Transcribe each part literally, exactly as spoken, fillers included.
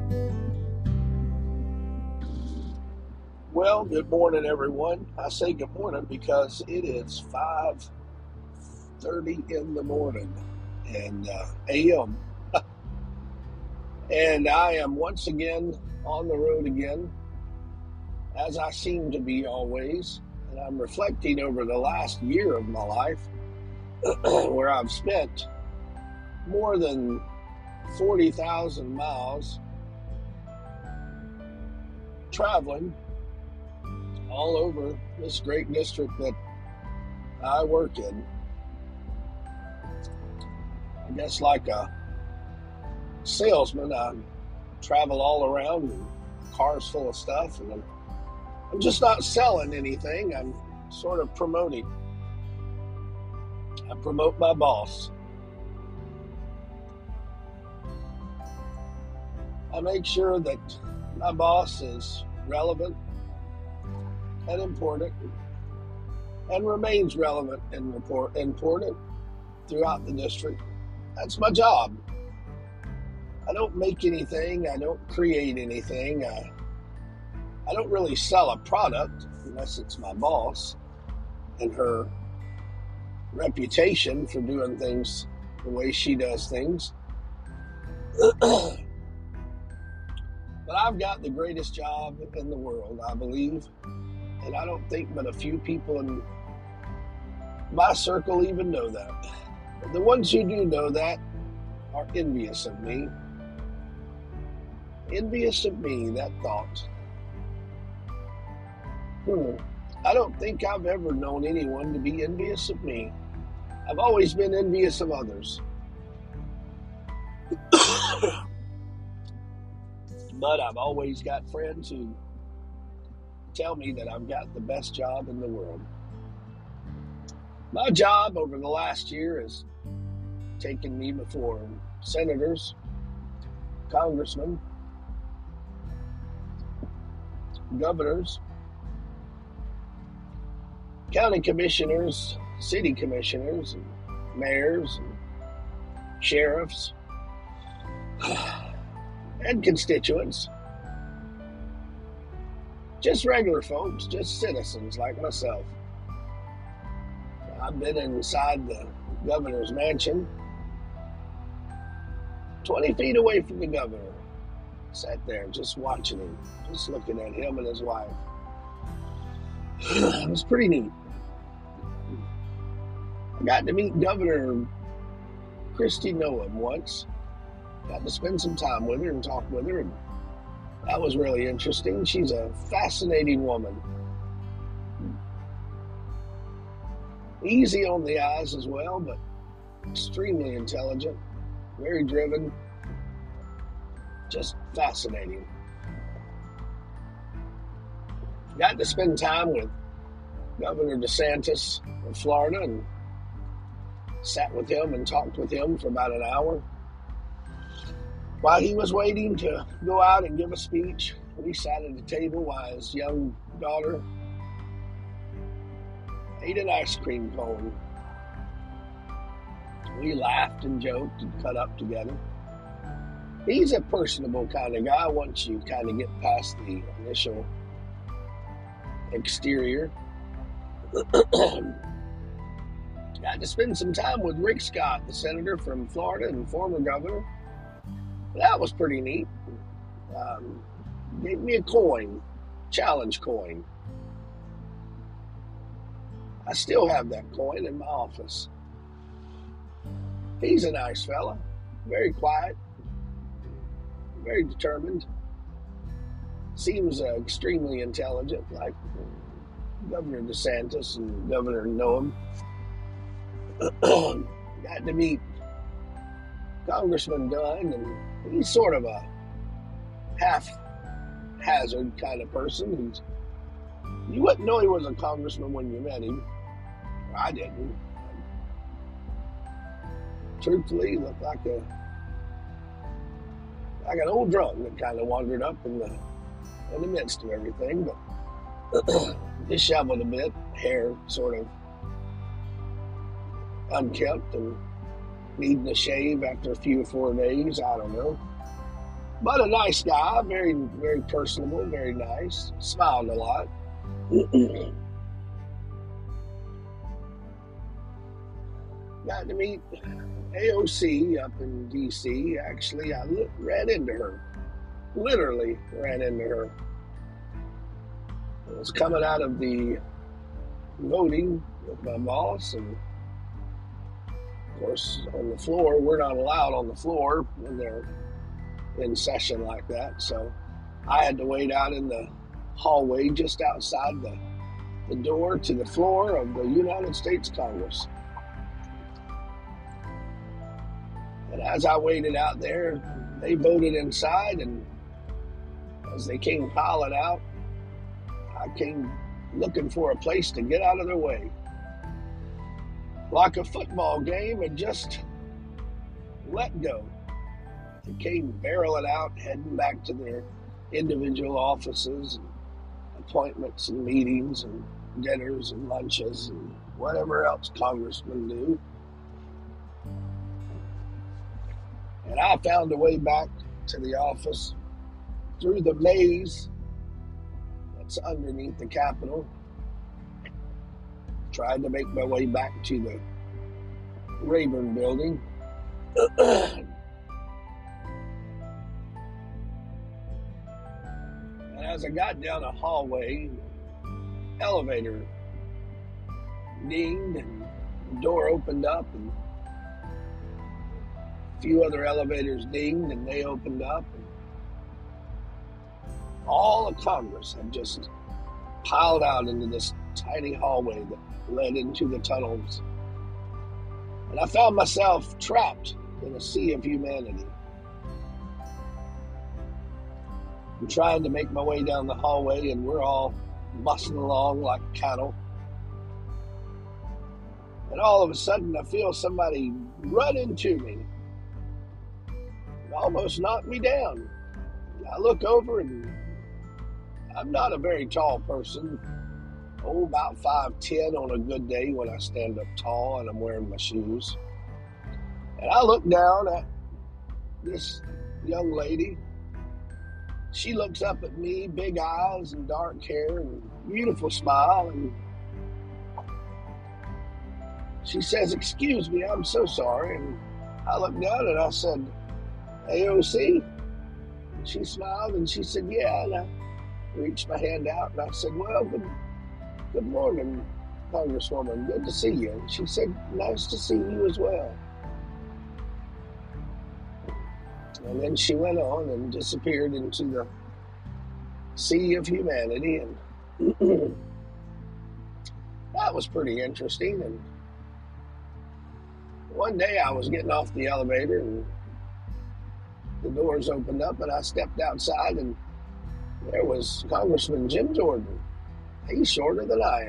Well, good morning, everyone. I say good morning because it is five thirty in the morning and uh, A M. And I am once again on the road again, as I seem to be always. And I'm reflecting over the last year of my life where I've spent more than forty thousand miles traveling all over this great district that I work in. I guess like a salesman, I travel all around and cars full of stuff, and I'm, I'm just not selling anything. I'm sort of promoting. I promote my boss. I make sure that my boss is relevant and important and remains relevant and report, important throughout the district. That's my job. I don't make anything. I don't create anything. I, I don't really sell a product unless it's my boss and her reputation for doing things the way she does things. But I've got the greatest job in the world, I believe. And I don't think but a few people in my circle even know that. But the ones who do know that are envious of me. Envious of me, that thought. Hmm. I don't think I've ever known anyone to be envious of me. I've always been envious of others. But I've always got friends who tell me that I've got the best job in the world. My job over the last year has taken me before senators, congressmen, governors, county commissioners, city commissioners, and mayors, and sheriffs, and constituents. Just regular folks, just citizens like myself. I've been inside the governor's mansion, twenty feet away from the governor. Sat there just watching him, just looking at him and his wife. It was pretty neat. I got to meet Governor Kristi Noem once. Got to spend some time with her and talk with her, and that was really interesting. She's a fascinating woman. Easy on the eyes as well, but extremely intelligent, very driven, just fascinating. Got to spend time with Governor DeSantis of Florida and sat with him and talked with him for about an hour. While he was waiting to go out and give a speech, we sat at a table while his young daughter ate an ice cream cone. We laughed and joked and cut up together. He's a personable kind of guy once you kind of get past the initial exterior. Got to spend some time with Rick Scott, the senator from Florida and former governor. That was pretty neat. Um, gave me a coin, challenge coin. I still have that coin in my office. He's a nice fella, very quiet, very determined. Seems uh, extremely intelligent, like Governor DeSantis and Governor Noem. Got to meet Congressman Dunn, and he's sort of a haphazard kind of person. He's, you wouldn't know he was a congressman when you met him. I didn't. Truthfully, he looked like a like an old drunk that kind of wandered up in the in the midst of everything, but disheveled a bit, hair sort of unkempt and needing a shave after a few or four days. I don't know. But a nice guy, very, very personable, very nice, smiled a lot. Got to meet A O C up in D C. Actually, I ran into her, literally ran into her. I was coming out of the voting with my boss, and of course, on the floor, we're not allowed on the floor when they're in session like that. So I had to wait out in the hallway just outside the, the door to the floor of the United States Congress. And as I waited out there, they voted inside, and as they came piling out, I came looking for a place to get out of their way. Like a football game had just let go. They came barreling out, heading back to their individual offices and appointments and meetings and dinners and lunches and whatever else congressmen do. And I found a way back to the office through the maze that's underneath the Capitol. Tried to make my way back to the Rayburn building. And as I got down a hallway, elevator dinged and the door opened up, and a few other elevators dinged and they opened up, and all of Congress had just piled out into this tiny hallway that led into the tunnels. And I found myself trapped in a sea of humanity. I'm trying to make my way down the hallway, and we're all bustling along like cattle. And all of a sudden, I feel somebody run into me. It almost knocked me down. I look over, and I'm not a very tall person. Oh, about five ten on a good day when I stand up tall and I'm wearing my shoes. And I look down at this young lady. She looks up at me, big eyes and dark hair and beautiful smile. And she says, "Excuse me, I'm so sorry." And I looked down and I said, "A O C?" And she smiled and she said, "Yeah." And I reached my hand out and I said, "Well, good, good morning, Congresswoman. Good to see you." And she said, "Nice to see you as well." And then she went on and disappeared into the sea of humanity. And that was pretty interesting. And one day I was getting off the elevator and the doors opened up and I stepped outside, and there was Congressman Jim Jordan. He's shorter than I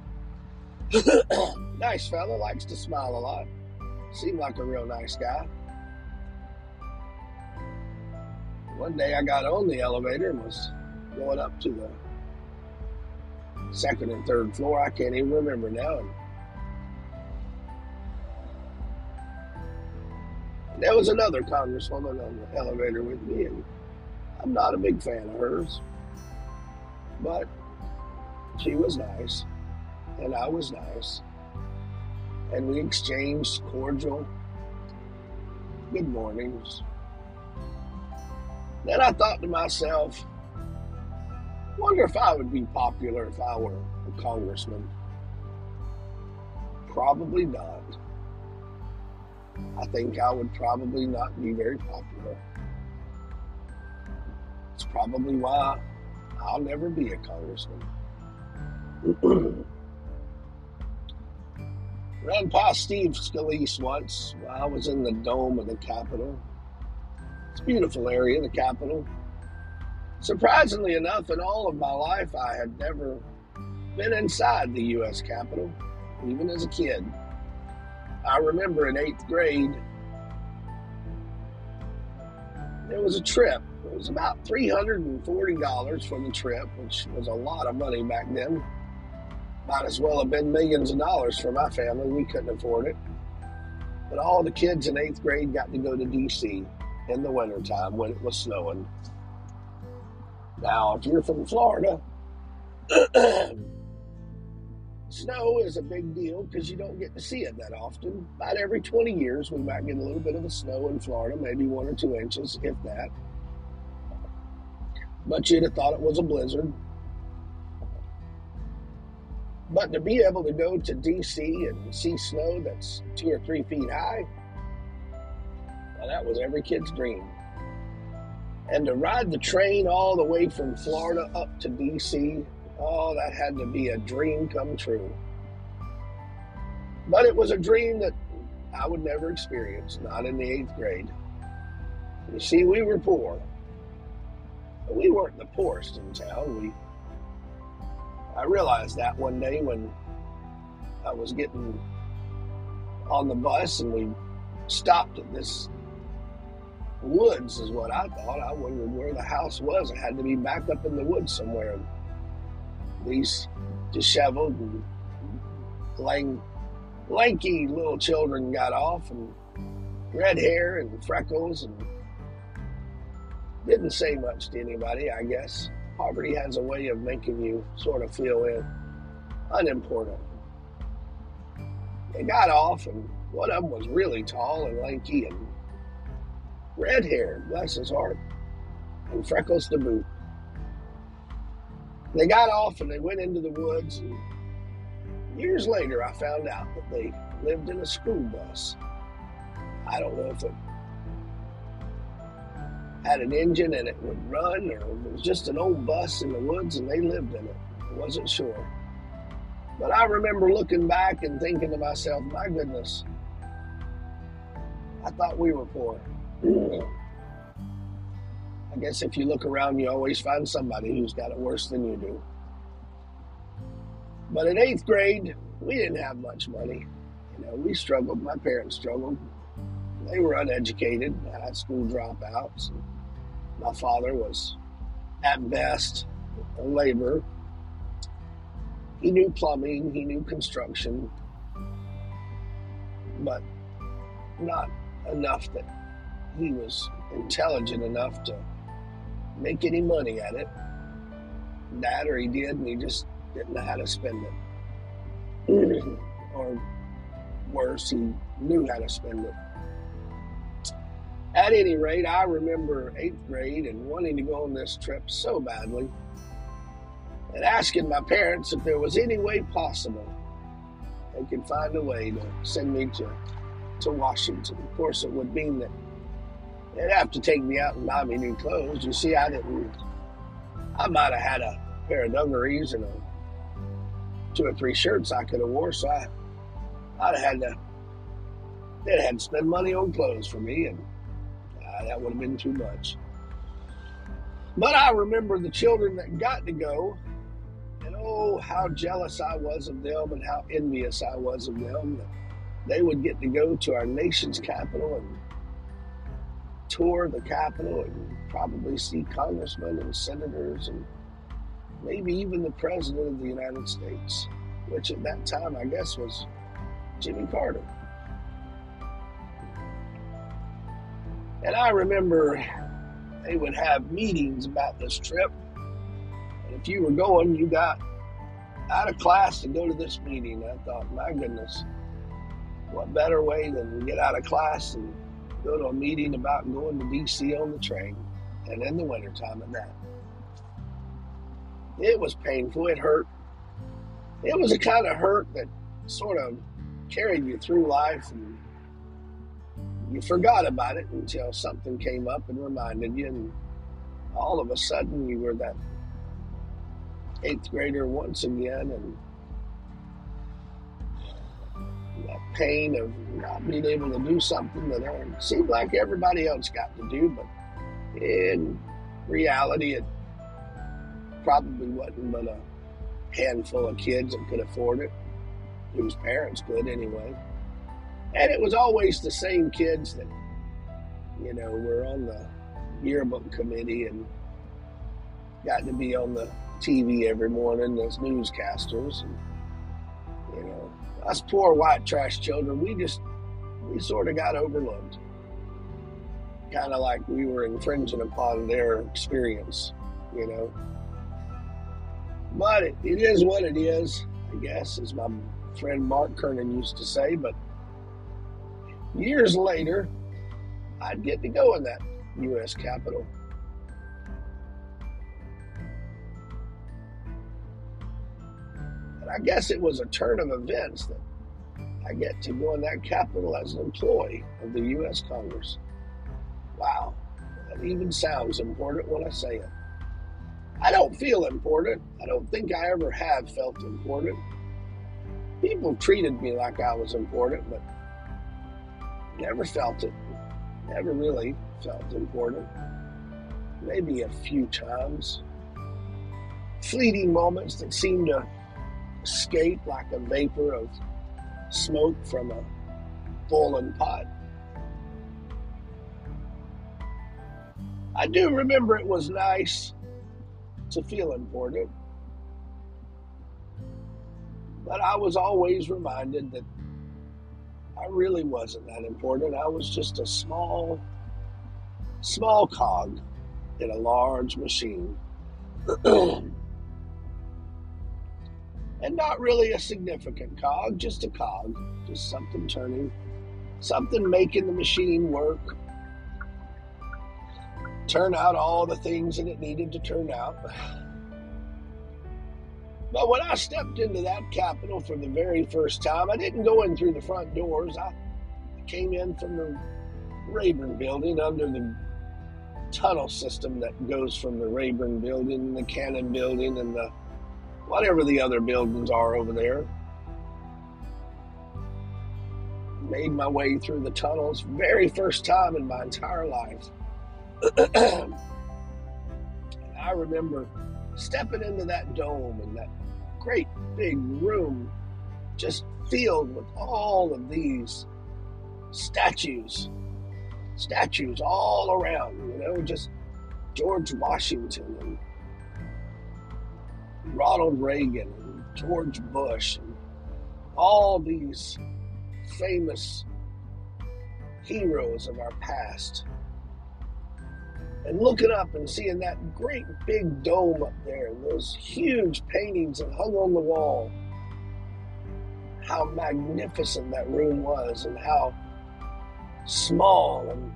am. Nice fella, likes to smile a lot. Seemed like a real nice guy. One day I got on the elevator and was going up to the second and third floor. I can't even remember now. And there was another congresswoman on the elevator with me, and I'm not a big fan of hers, but she was nice, and I was nice, and we exchanged cordial good mornings. Then I thought to myself, wonder if I would be popular if I were a congressman. Probably not. I think I would probably not be very popular. It's probably why I'll never be a congressman. Ran past Steve Scalise once while I was in the dome of the Capitol. It's a beautiful area, the Capitol. Surprisingly enough, in all of my life, I had never been inside the U S Capitol, even as a kid. I remember in eighth grade, there was a trip. It was about three hundred forty dollars for the trip, which was a lot of money back then. Might as well have been millions of dollars for my family. We couldn't afford it. But all the kids in eighth grade got to go to D C in the wintertime when it was snowing. Now, if you're from Florida, snow is a big deal because you don't get to see it that often. About every twenty years, we might get a little bit of a snow in Florida, maybe one or two inches, if that. But you'd have thought it was a blizzard. But to be able to go to D C and see snow that's two or three feet high, well, that was every kid's dream. And to ride the train all the way from Florida up to D C, oh, that had to be a dream come true. But it was a dream that I would never experience, not in the eighth grade. You see, we were poor. But we weren't the poorest in town. We, I realized that one day when I was getting on the bus and we stopped at this woods is what I thought. I wondered where the house was. It had to be back up in the woods somewhere. And these disheveled and lang, lanky little children got off, and red hair and freckles, and didn't say much to anybody, I guess. Poverty has a way of making you sort of feel in, unimportant. They got off, and one of them was really tall and lanky and red hair, bless his heart, and freckles to boot. They got off and they went into the woods, and years later I found out that they lived in a school bus. I don't know if it had an engine and it would run, or it was just an old bus in the woods and they lived in it. I wasn't sure. But I remember looking back and thinking to myself, my goodness, I thought we were poor. I guess if you look around, you always find somebody who's got it worse than you do. But in eighth grade, we didn't have much money. You know, we struggled. My parents struggled. They were uneducated, high school dropouts. My father was, at best, a laborer. He knew plumbing, he knew construction, but not enough that he was intelligent enough to make any money at it. That, or he did, and he just didn't know how to spend it. Or worse, he knew how to spend it. At any rate, I remember eighth grade and wanting to go on this trip so badly, and asking my parents if there was any way possible they could find a way to send me to, to Washington. Of course, it would mean that they'd have to take me out and buy me new clothes. You see, I didn't, I might have had a pair of dungarees and a, two or three shirts I could have wore, so I, I'd have had to, they'd had to spend money on clothes for me, and uh, that would have been too much. But I remember the children that got to go, and oh, how jealous I was of them and how envious I was of them that they would get to go to our nation's capital and tour the Capitol and probably see congressmen and senators and maybe even the President of the United States, which at that time, I guess, was Jimmy Carter. And I remember they would have meetings about this trip. And if you were going, you got out of class to go to this meeting. I thought, my goodness, what better way than to get out of class and go to a meeting about going to D C on the train, and in the wintertime at that. It was painful. It hurt. It was a kind of hurt that sort of carried you through life, and you forgot about it until something came up and reminded you, and all of a sudden you were that eighth grader once again, and that pain of not being able to do something that it seemed like everybody else got to do, but in reality it probably wasn't but a handful of kids that could afford it, whose parents could anyway. And it was always the same kids that, you know, were on the yearbook committee and got to be on the T V every morning as newscasters. And, you know, us poor white trash children, we just, we sort of got overlooked. kind of like we were infringing upon their experience, you know. But it, it is what it is, I guess, as my friend Mark Kernan used to say. But years later, I'd get to go in that U S Capitol. And I guess it was a turn of events that I get to go in that Capitol as an employee of the U S Congress. Wow, that even sounds important when I say it. I don't feel important. I don't think I ever have felt important. People treated me like I was important, but never felt it. Never really felt important. Maybe a few times. Fleeting moments that seemed to escape like a vapor of smoke from a boiling pot. I do remember it was nice to feel important, but I was always reminded that I really wasn't that important. I was just a small, small cog in a large machine. And not really a significant cog, just a cog, just something turning, something making the machine work, turn out all the things that it needed to turn out. But when I stepped into that Capitol for the very first time, I didn't go in through the front doors. I came in from the Rayburn building under the tunnel system that goes from the Rayburn building, the Cannon building, and the whatever the other buildings are over there. Made my way through the tunnels, very first time in my entire life. And I remember stepping into that dome and that great big room just filled with all of these statues, statues all around, you know, just George Washington and Ronald Reagan and George Bush and all these famous heroes of our past. And looking up and seeing that great big dome up there, and those huge paintings that hung on the wall, how magnificent that room was, and how small and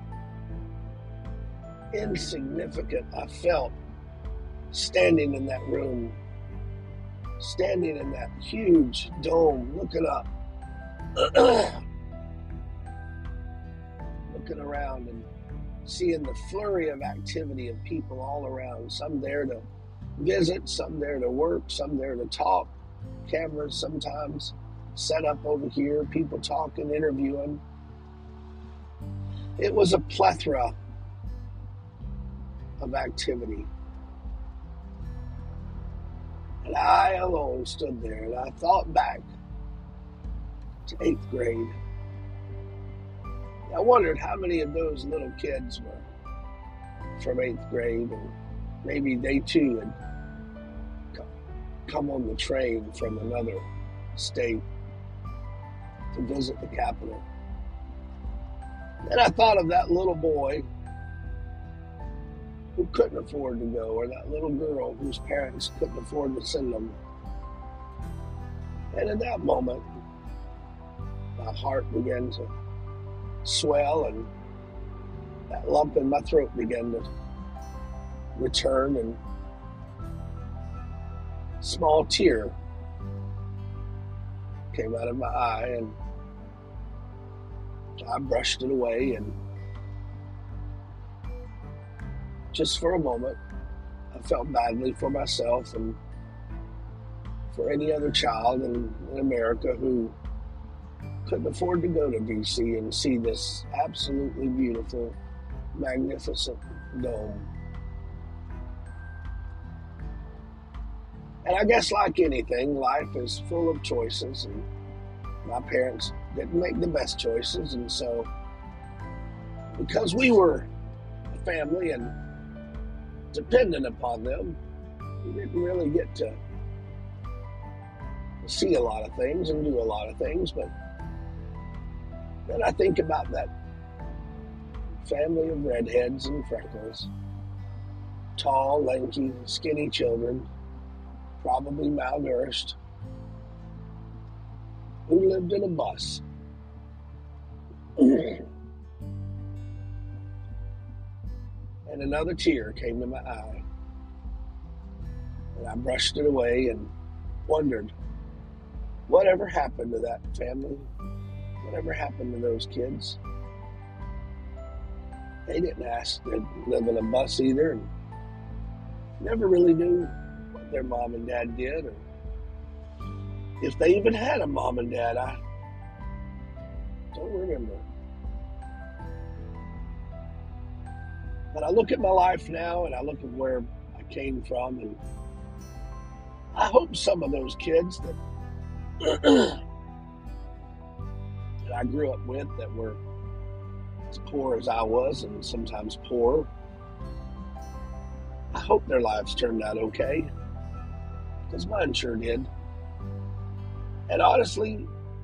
insignificant I felt standing in that room, standing in that huge dome, looking up, looking around and seeing the flurry of activity of people all around, some there to visit, some there to work, some there to talk, cameras sometimes set up over here, people talking, interviewing. It was a plethora of activity. And I alone stood there, and I thought back to eighth grade. I wondered how many of those little kids were from eighth grade, and maybe they too had come on the train from another state to visit the Capitol. And I thought of that little boy who couldn't afford to go, or that little girl whose parents couldn't afford to send them. And in that moment, my heart began to swell, and that lump in my throat began to return, and a small tear came out of my eye, and I brushed it away, and just for a moment I felt badly for myself and for any other child in, in America who couldn't afford to go to D C and see this absolutely beautiful, magnificent dome. And I guess like anything, life is full of choices, and my parents didn't make the best choices, and so because we were a family and dependent upon them, we didn't really get to see a lot of things and do a lot of things. But then I think about that family of redheads and freckles, tall, lanky, skinny children, probably malnourished, who lived in a bus. And another tear came to my eye, and I brushed it away and wondered, whatever happened to that family? Whatever happened to those kids? They didn't ask to live in a bus either, and never really knew what their mom and dad did, or if they even had a mom and dad. I don't remember. But I look at my life now, and I look at where I came from, and I hope some of those kids that that I grew up with, that were as poor as I was, and sometimes poorer, I hope their lives turned out okay, because mine sure did. And honestly,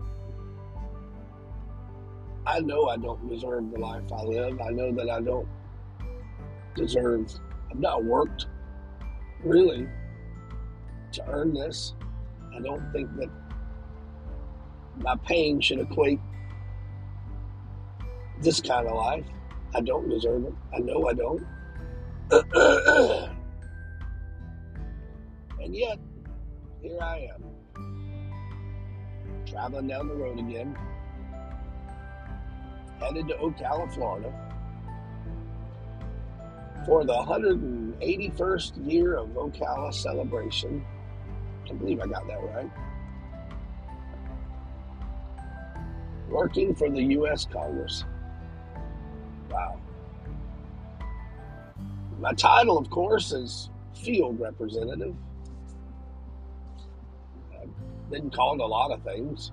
I know I don't deserve the life I live. I know that I don't deserve, I've not worked really to earn this. I don't think that my pain should equate this kind of life. I don't deserve it. I know I don't. And yet, here I am, traveling down the road again, headed to Ocala, Florida, for the one hundred eighty-first year of Ocala celebration. I believe I got that right. Working for the U S Congress. Wow. My title, of course, is field representative. I've been called a lot of things.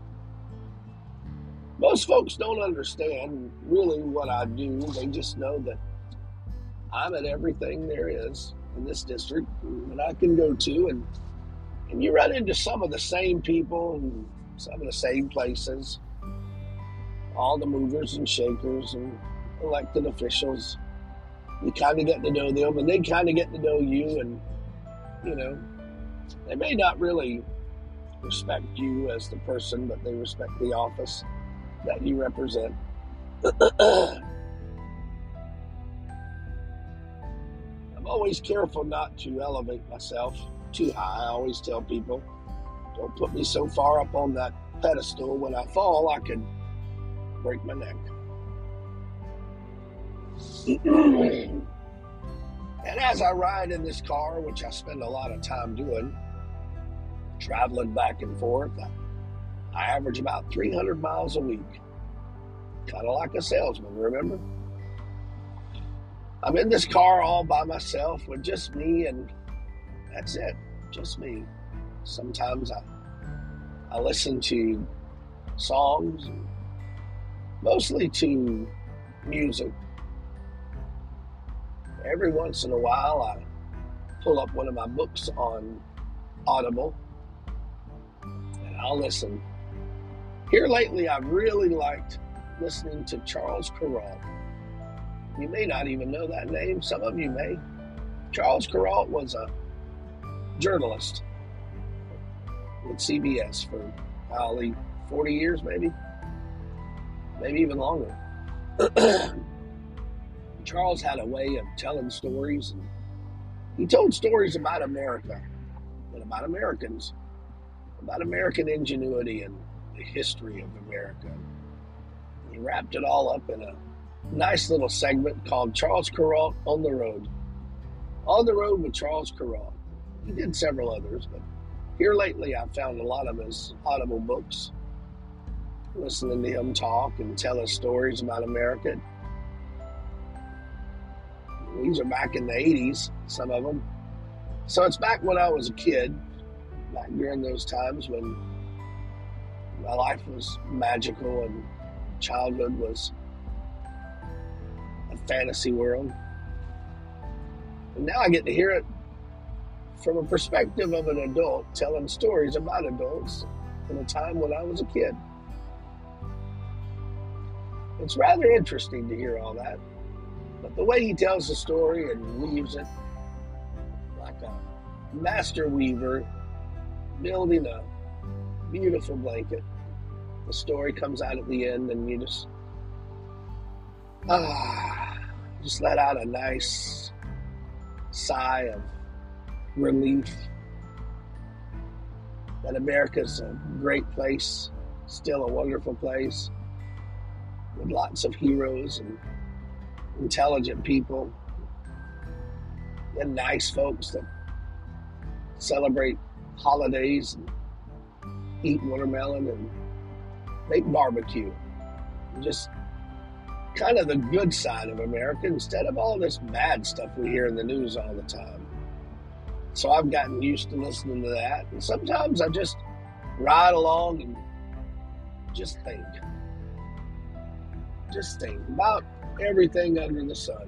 Most folks don't understand really what I do. They just know that I'm at everything there is in this district that I can go to, and and you run into some of the same people and some of the same places, all the movers and shakers and elected officials. You kind of get to know them, and they kind of get to know you, and you know, they may not really respect you as the person, but they respect the office that you represent. I'm always careful not to elevate myself too high. I always tell people, don't put me so far up on that pedestal. When I fall, I could break my neck. And as I ride in this car, which I spend a lot of time doing, traveling back and forth, I, I average about three hundred miles a week. Kind of like a salesman, remember? I'm in this car all by myself with just me, and that's it, just me. Sometimes I, I listen to songs, mostly to music. Every once in a while, I pull up one of my books on Audible, and I'll listen. Here lately, I've really liked listening to Charles Kuralt. You may not even know that name. Some of you may. Charles Kuralt was a journalist with C B S for probably forty years, maybe. Maybe even longer. Charles had a way of telling stories, and he told stories about America and about Americans, about American ingenuity and the history of America. He wrapped it all up in a nice little segment called Charles Kuralt on the Road. On the Road with Charles Kuralt. He did several others, but here lately I've found a lot of his Audible books, listening to him talk and tell us stories about America. These are back in the eighties, some of them. So it's back when I was a kid, back during those times when my life was magical and childhood was a fantasy world. And now I get to hear it from a perspective of an adult telling stories about adults in a time when I was a kid. It's rather interesting to hear all that. But the way he tells the story and weaves it like a master weaver building a beautiful blanket. The story comes out at the end and you just, ah, just let out a nice sigh of relief that America's a great place, still a wonderful place, with lots of heroes and intelligent people and nice folks that celebrate holidays and eat watermelon and make barbecue. Just kind of the good side of America instead of all this bad stuff we hear in the news all the time. So I've gotten used to listening to that. And sometimes I just ride along and just think. Just think about everything under the sun.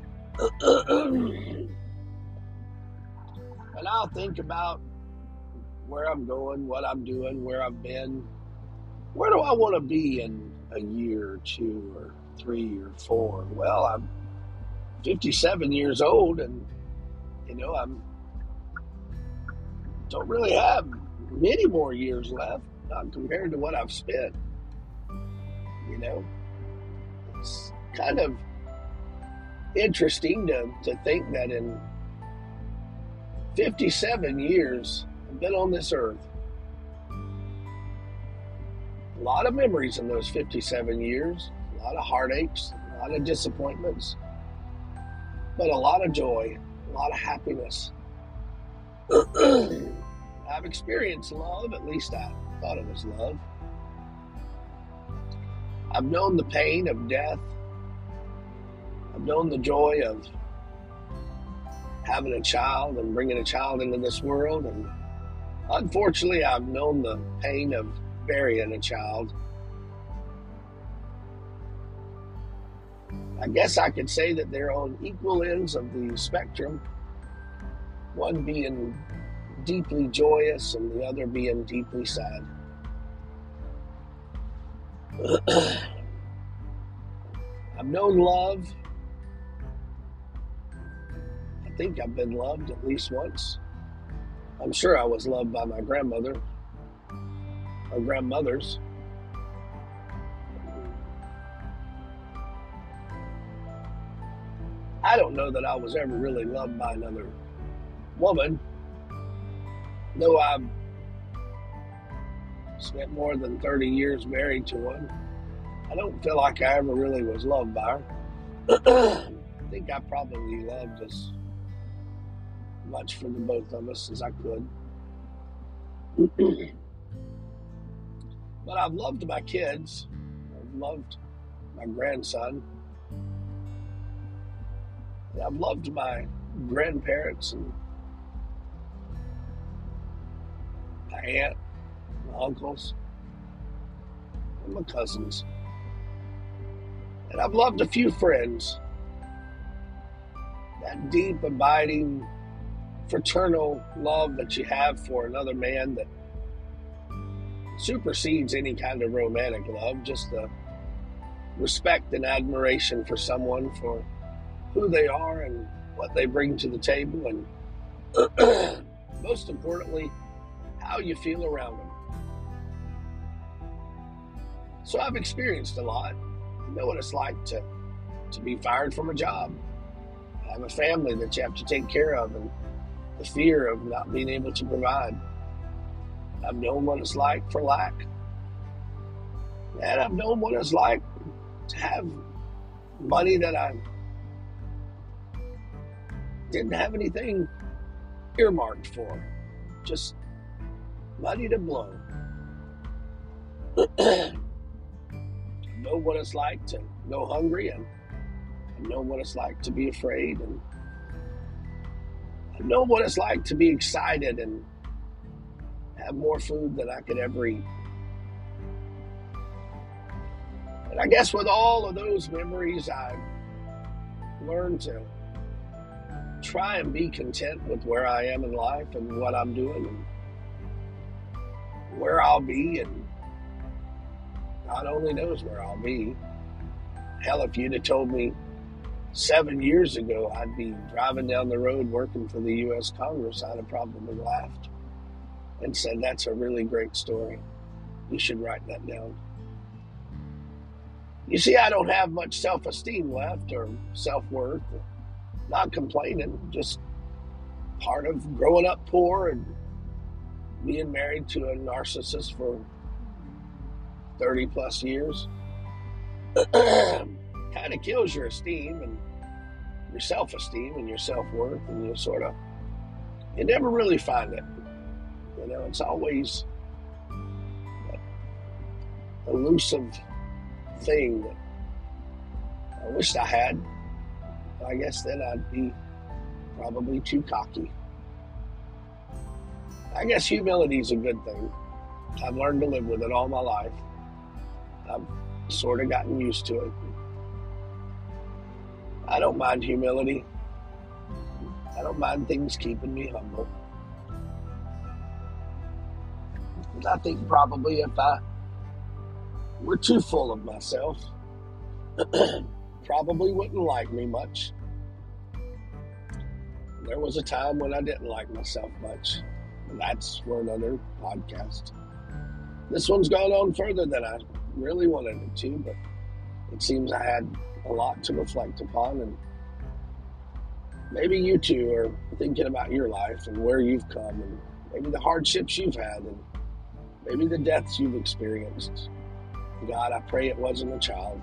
And I'll think about where I'm going, what I'm doing, where I've been. Where do I want to be in a year or two or three or four? Well, I'm fifty-seven years old and, you know, I'm don't really have many more years left, not compared to what I've spent. You know, it's kind of interesting to, to think that in fifty-seven years I've been on this earth. A lot of memories in those fifty-seven years, a lot of heartaches, a lot of disappointments, but a lot of joy, a lot of happiness. I've experienced love, at least I thought it was love. I've known the pain of death. I've known the joy of having a child and bringing a child into this world. And unfortunately, I've known the pain of burying a child. I guess I could say that they're on equal ends of the spectrum, one being deeply joyous and the other being deeply sad. I've known love. I think I've been loved at least once. I'm sure I was loved by my grandmother or grandmothers. I don't know that I was ever really loved by another woman, though I've spent more than thirty years married to one. I don't feel like I ever really was loved by her. I think I probably loved as much for the both of us as I could. But I've loved my kids. I've loved my grandson. And I've loved my grandparents and my aunt, my uncles, and my cousins. And I've loved a few friends. That deep, abiding, fraternal love that you have for another man that supersedes any kind of romantic love, just the respect and admiration for someone for who they are and what they bring to the table, and most importantly, how you feel around them. So I've experienced a lot. I know what it's like to, to be fired from a job, have a family that you have to take care of, and the fear of not being able to provide. I've known what it's like for lack. And I've known what it's like to have money that I didn't have anything earmarked for. Just money to blow. I know what it's like to go hungry, and I know what it's like to be afraid, and I know what it's like to be excited and have more food than I could ever eat. And I guess with all of those memories, I've learned to try and be content with where I am in life and what I'm doing and where I'll be, and God only knows where I'll be. Hell, if you'd have told me seven years ago I'd be driving down the road working for the U S Congress, I'd have probably laughed and said, that's a really great story. You should write that down. You see, I don't have much self-esteem left or self-worth. Not complaining, just part of growing up poor and being married to a narcissist for thirty plus years. Kind of kills your esteem and your self-esteem and your self-worth, and you sort of, you never really find it. You know, it's always that elusive thing that I wished I had. I guess then I'd be probably too cocky. I guess humility is a good thing. I've learned to live with it all my life. I've sort of gotten used to it. I don't mind humility. I don't mind things keeping me humble. I think probably if I were too full of myself, probably wouldn't like me much. There was a time when I didn't like myself much. And that's for another podcast. This one's gone on further than I really wanted it to, but it seems I had a lot to reflect upon, and maybe you two are thinking about your life and where you've come, and maybe the hardships you've had, and maybe the deaths you've experienced. God, I pray it wasn't a child.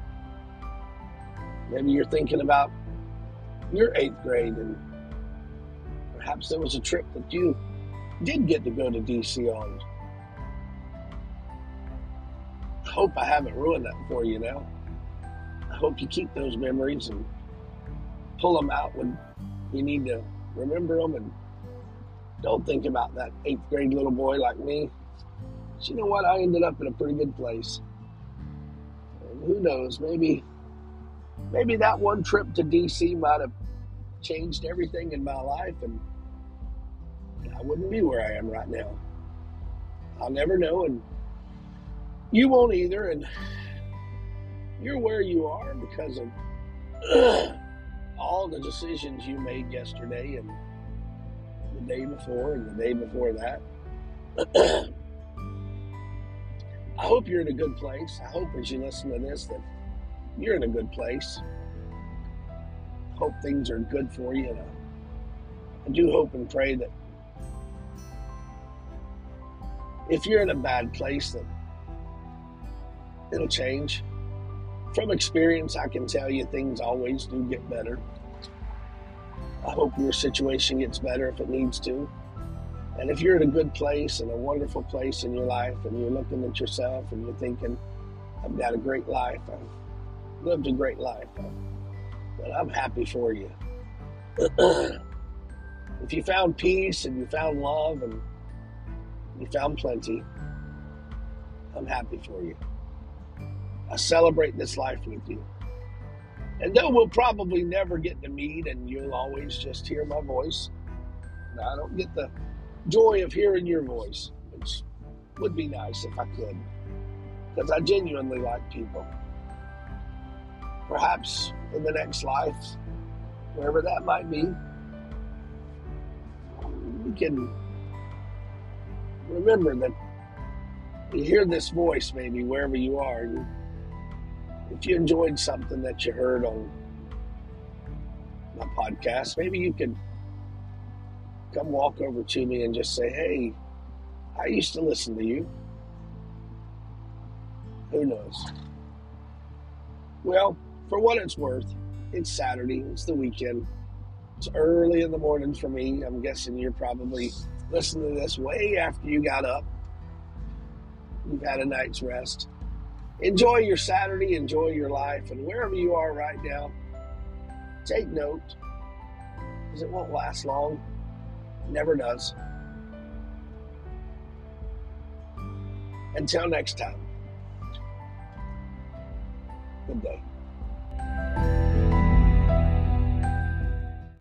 Maybe you're thinking about your eighth grade, and perhaps there was a trip that you did get to go to D C on. I hope I haven't ruined that for you now. I hope you keep those memories and pull them out when you need to remember them, and don't think about that eighth grade little boy like me. But you know what? I ended up in a pretty good place. And who knows, maybe maybe that one trip to D C might have changed everything in my life, and I wouldn't be where I am right now. I'll never know, and you won't either, and you're where you are because of all the decisions you made yesterday and the day before and the day before that. I hope you're in a good place. I hope as you listen to this that you're in a good place. I hope things are good for you, and I, I do hope and pray that if you're in a bad place, that it'll change. From experience, I can tell you things always do get better. I hope your situation gets better if it needs to. And if you're in a good place and a wonderful place in your life, and you're looking at yourself and you're thinking, I've got a great life, I've lived a great life, but I'm happy for you. If you found peace and you found love and you found plenty, I'm happy for you. I celebrate this life with you. And though we'll probably never get to meet and you'll always just hear my voice, and I don't get the joy of hearing your voice, which would be nice if I could, because I genuinely like people. Perhaps in the next life, wherever that might be, we can remember that you hear this voice maybe wherever you are. And if you enjoyed something that you heard on my podcast, maybe you could come walk over to me and just say, hey, I used to listen to you. Who knows? Well, for what it's worth, it's Saturday, it's the weekend. It's early in the morning for me. I'm guessing you're probably listening to this way after you got up. You've had a night's rest. Enjoy your Saturday, enjoy your life, and wherever you are right now, take note, because it won't last long. It never does. Until next time, good day.